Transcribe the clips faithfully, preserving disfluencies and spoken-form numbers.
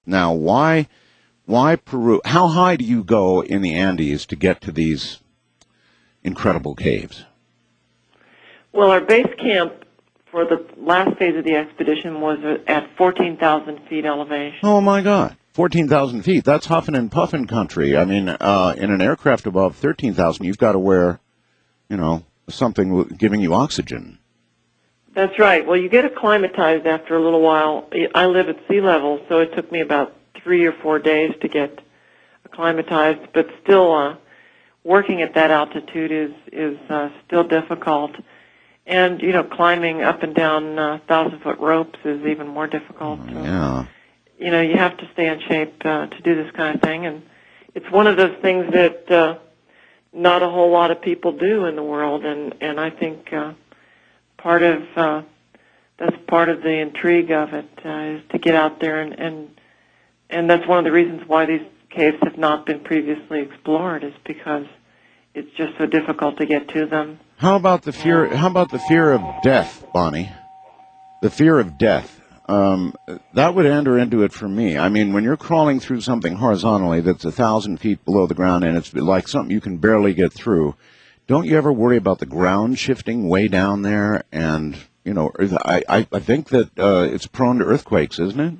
Now, why, why Peru? How high do you go in the Andes to get to these incredible caves? Well, our base camp for the last phase of the expedition was at fourteen thousand feet elevation. Oh, my God. fourteen thousand feet. That's huffing and puffing country. I mean, uh, in an aircraft above thirteen thousand, you've got to wear, you know, something giving you oxygen. That's right. Well, you get acclimatized after a little while. I live at sea level, so it took me about three or four days to get acclimatized, but still uh, working at that altitude is, is uh, still difficult. And, you know, climbing up and down uh, thousand-foot ropes is even more difficult. Oh, yeah. You know, you have to stay in shape uh, to do this kind of thing, and it's one of those things that uh, not a whole lot of people do in the world, and, and I think uh, part of uh, that's part of the intrigue of it uh, is to get out there, and, and and that's one of the reasons why these caves have not been previously explored, is because it's just so difficult to get to them. How about the fear? How about the fear of death, Bonnie? The fear of death. Um, that would enter into it for me. I mean, when you're crawling through something horizontally that's a thousand feet below the ground and it's like something you can barely get through, don't you ever worry about the ground shifting way down there? And, you know, I, I, I think that uh, it's prone to earthquakes, isn't it?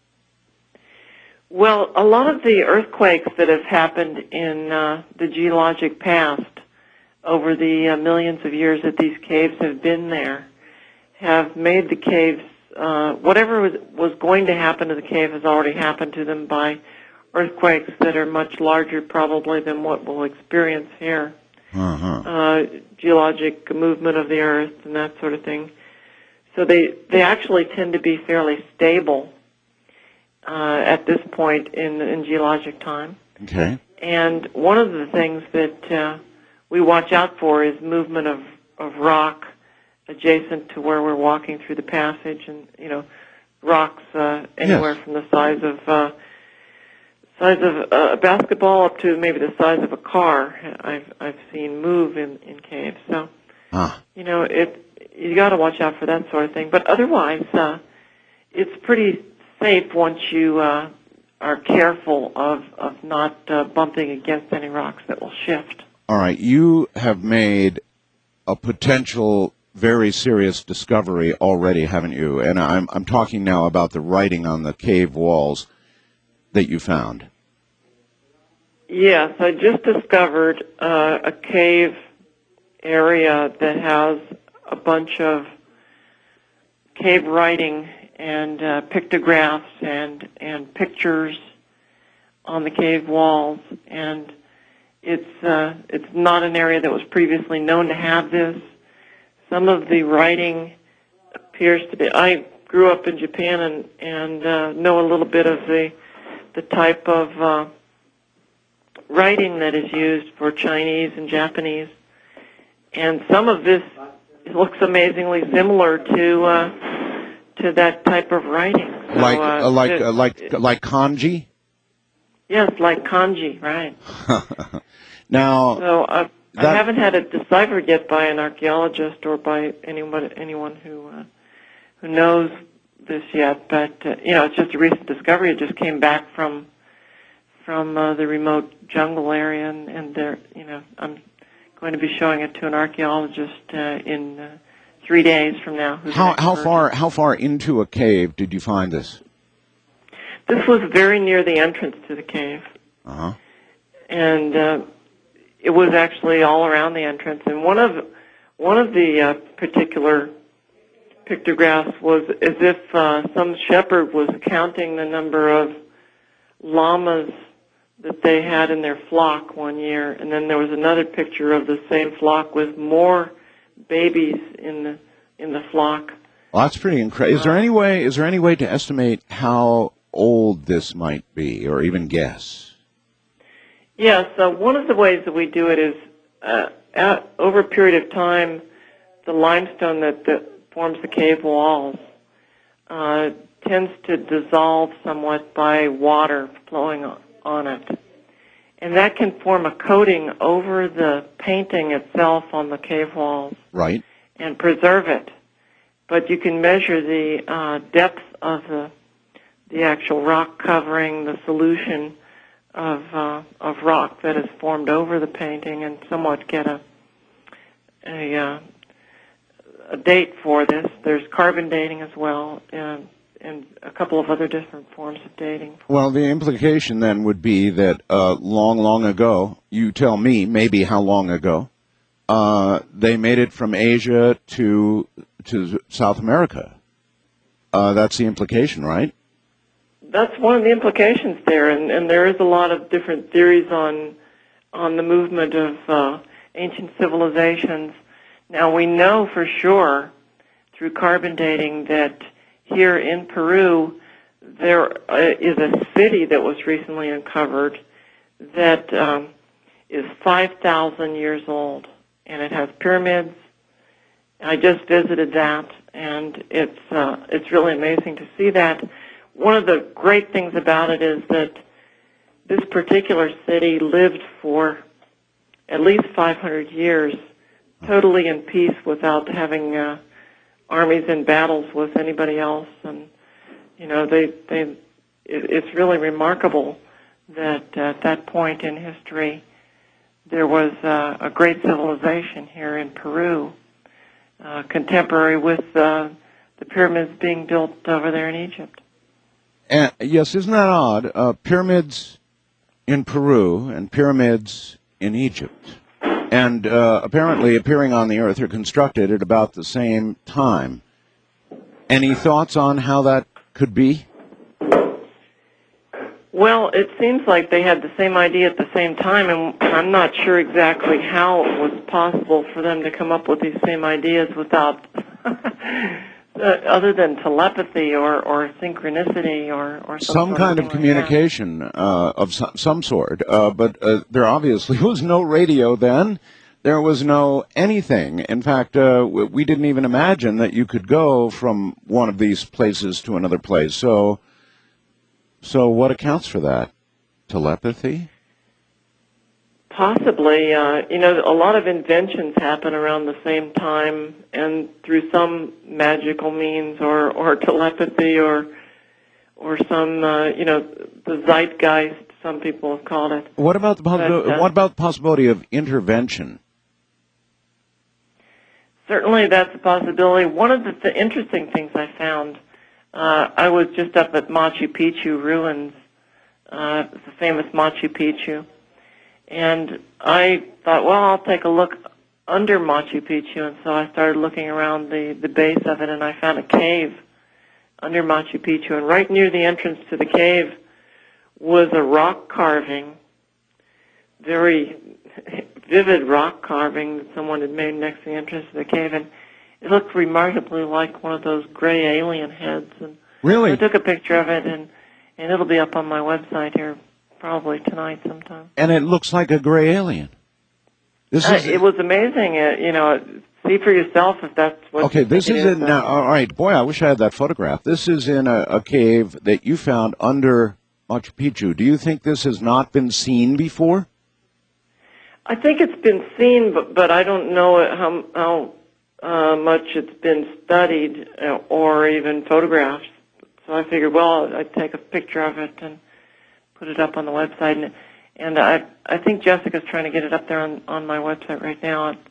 Well, a lot of the earthquakes that have happened in uh, the geologic past over the uh, millions of years that these caves have been there have made the caves, uh, whatever was, was going to happen to the cave has already happened to them by earthquakes that are much larger probably than what we'll experience here. Uh-huh. Uh, geologic movement of the earth and that sort of thing. So they, they actually tend to be fairly stable uh, at this point in, in geologic time. Okay. And one of the things that uh, we watch out for is movement of, of rock adjacent to where we're walking through the passage, and, you know, rocks uh, anywhere Yes. from the size of uh, size of uh, a basketball up to maybe the size of a car. I've I've seen move in, in caves. So, ah. you know, it you got to watch out for that sort of thing. But otherwise, uh, it's pretty safe once you uh, are careful of of not uh, bumping against any rocks that will shift. All right. You have made a potential very serious discovery already, haven't you? And I'm I'm talking now about the writing on the cave walls that you found. Yes, I just discovered uh, a cave area that has a bunch of cave writing and uh, pictographs and and pictures on the cave walls, and it's uh, it's not an area that was previously known to have this. Some of the writing appears to be. I grew up in Japan and and uh, know a little bit of the the type of uh, writing that is used for Chinese and Japanese, and some of this looks amazingly similar to uh, to that type of writing. So, like uh, uh, like it, uh, like like kanji. Yes, like kanji, right? Now, so uh, that, I haven't had it deciphered yet by an archaeologist or by anyone anyone who uh, who knows this yet. But uh, you know, it's just a recent discovery. It just came back from from uh, the remote jungle area, and, and there, you know, I'm going to be showing it to an archaeologist uh, in uh, three days from now. How how far how far into a cave did you find this? This was very near the entrance to the cave. Uh-huh. And uh, it was actually all around the entrance. And one of one of the uh, particular pictographs was as if uh, some shepherd was counting the number of llamas that they had in their flock one year. And then there was another picture of the same flock with more babies in the in the flock. Well, that's pretty incredible. Is there any way is there any way to estimate how old this might be, or even guess? Yes, uh, one of the ways that we do it is uh, at, over a period of time, the limestone that, that forms the cave walls uh, tends to dissolve somewhat by water flowing on, on it. And that can form a coating over the painting itself on the cave walls. Right. And preserve it. But you can measure the uh, depth of the the actual rock covering, the solution of uh, of rock that is formed over the painting, and somewhat get a a, uh, a date for this. There's carbon dating as well, and, and a couple of other different forms of dating. Well, the implication then would be that uh, long, long ago, you tell me maybe how long ago, uh, they made it from Asia to to South America. Uh, that's the implication, right? That's one of the implications there, and, and there is a lot of different theories on on the movement of uh, ancient civilizations. Now, we know for sure through carbon dating that here in Peru there uh, is a city that was recently uncovered that um, is five thousand years old, and it has pyramids. I just visited that, and it's uh, it's really amazing to see that. One of the great things about it is that this particular city lived for at least five hundred years, totally in peace without having uh, armies and battles with anybody else. And, you know, they, they, it, it's really remarkable that at that point in history there was uh, a great civilization here in Peru, uh, contemporary with uh, the pyramids being built over there in Egypt. And, yes, isn't that odd? Uh, pyramids in Peru and pyramids in Egypt. And uh, apparently appearing on the Earth are constructed at about the same time. Any thoughts on how that could be? Well, it seems like they had the same idea at the same time, and I'm not sure exactly how it was possible for them to come up with these same ideas without... Uh, other than telepathy or, or synchronicity or, or some, some kind of, of communication like uh, of some, some sort. Uh, but uh, there obviously was no radio then. There was no anything. In fact, uh, we didn't even imagine that you could go from one of these places to another place. So, so what accounts for that? Telepathy? Possibly. Uh, you know, a lot of inventions happen around the same time and through some magical means or, or telepathy or or some, uh, you know, the zeitgeist, some people have called it. What about the But, uh, what about the possibility of intervention? Certainly that's a possibility. One of the th- interesting things I found, uh, I was just up at Machu Picchu ruins, uh, the famous Machu Picchu. And I thought, well, I'll take a look under Machu Picchu, and so I started looking around the, the base of it, and I found a cave under Machu Picchu, and right near the entrance to the cave was a rock carving, very vivid rock carving that someone had made next to the entrance to the cave, and it looked remarkably like one of those gray alien heads. And Really? I took a picture of it, and, and it'll be up on my website here probably tonight sometime. And it looks like a gray alien. This Uh, is it was amazing. Uh, you know, see for yourself if that's what. okay. you This think is it in now. All right, boy, I wish I had that photograph. This is in a, a cave that you found under Machu Picchu. Do you think this has not been seen before? I think it's been seen, but but I don't know how how uh, much it's been studied uh, or even photographed. So I figured, well, I'd take a picture of it and put it up on the website, and and I I think Jessica's trying to get it up there on on my website right now.